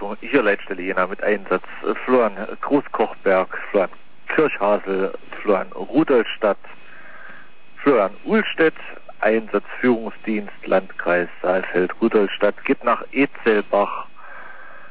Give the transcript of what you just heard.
Leitung hier Leitstelle Jena mit Einsatz Florian Großkochberg, Florian Kirchhasel, Florian Rudolstadt, Florian Uhlstedt, Einsatzführungsdienst Landkreis Saalfeld Rudolstadt geht nach Etzelbach